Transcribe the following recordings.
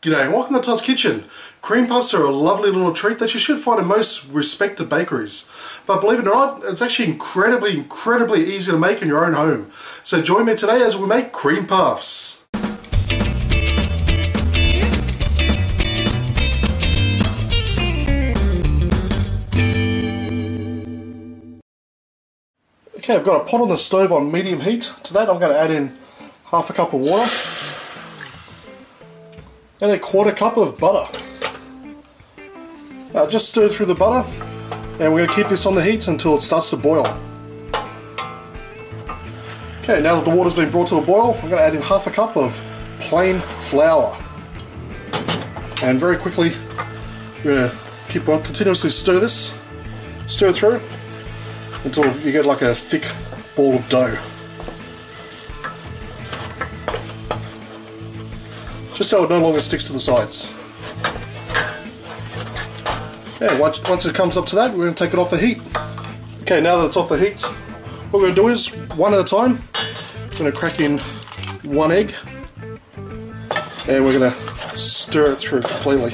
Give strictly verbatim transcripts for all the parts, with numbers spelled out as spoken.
G'day and welcome to Todd's Kitchen. Cream puffs are a lovely little treat that you should find in most respected bakeries. But believe it or not, it's actually incredibly, incredibly easy to make in your own home. So join me today as we make cream puffs. Okay, I've got a pot on the stove on medium heat. To that I'm going to add in half a cup of water and a quarter cup of butter. Now just stir through the butter and we're going to keep this on the heat until it starts to boil. Okay, now that the water's been brought to a boil, I'm going to add in half a cup of plain flour. And very quickly we're going to keep on continuously stir this, stir through until you get like a thick ball of dough. Just so it no longer sticks to the sides. Okay, once, once it comes up to that, we're going to take it off the heat. Okay, now that it's off the heat, what we're going to do is, one at a time, we're going to crack in one egg and we're going to stir it through completely.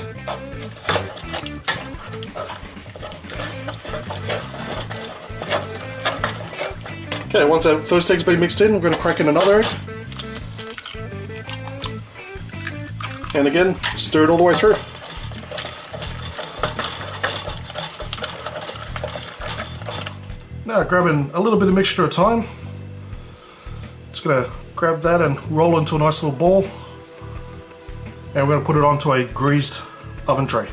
Okay, once that first egg's been mixed in, we're going to crack in another egg. And again, stir it all the way through. Now grabbing a little bit of mixture at a time. Just going to grab that and roll into a nice little ball. And we're going to put it onto a greased oven tray.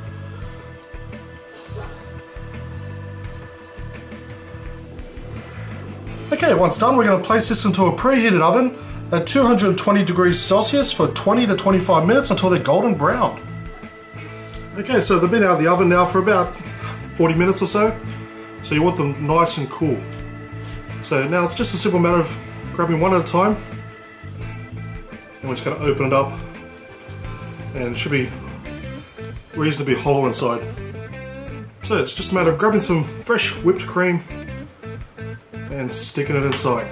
Okay, once done, we're going to place this into a preheated oven at two hundred twenty degrees Celsius for twenty to twenty-five minutes until they're golden brown. Okay, so they've been out of the oven now for about forty minutes or so, so you want them nice and cool. So now it's just a simple matter of grabbing one at a time, and we're just going to open it up, and it should be reasonably hollow inside. So it's just a matter of grabbing some fresh whipped cream and sticking it inside.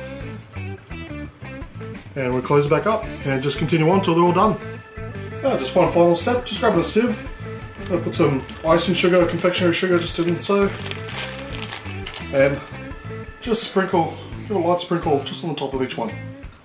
And we'll close it back up and just continue on until they're all done. Now, just one final step, just grab a sieve. I'm going to put some icing sugar, confectionery sugar just in so. And just sprinkle, give a light sprinkle just on the top of each one.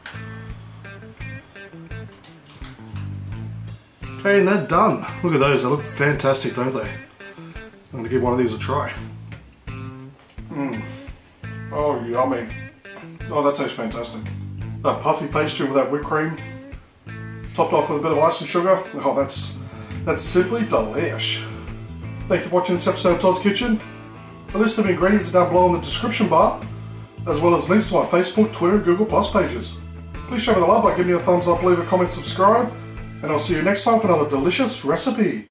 Okay, and they're done. Look at those, they look fantastic, don't they? I'm going to give one of these a try. Mmm. Oh, yummy. Oh, that tastes fantastic. That puffy pastry with that whipped cream, topped off with a bit of icing sugar. Oh, that's that's simply delish. Thank you for watching this episode of Todd's Kitchen. A list of ingredients is down below in the description bar, as well as links to my Facebook, Twitter, and Google Plus pages. Please show me the love by giving me a thumbs up, leave a comment, subscribe, and I'll see you next time for another delicious recipe.